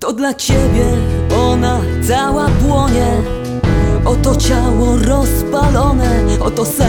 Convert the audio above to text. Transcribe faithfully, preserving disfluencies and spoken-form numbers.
To dla ciebie ona cała płonie. Oto ciało rozpalone, oto serce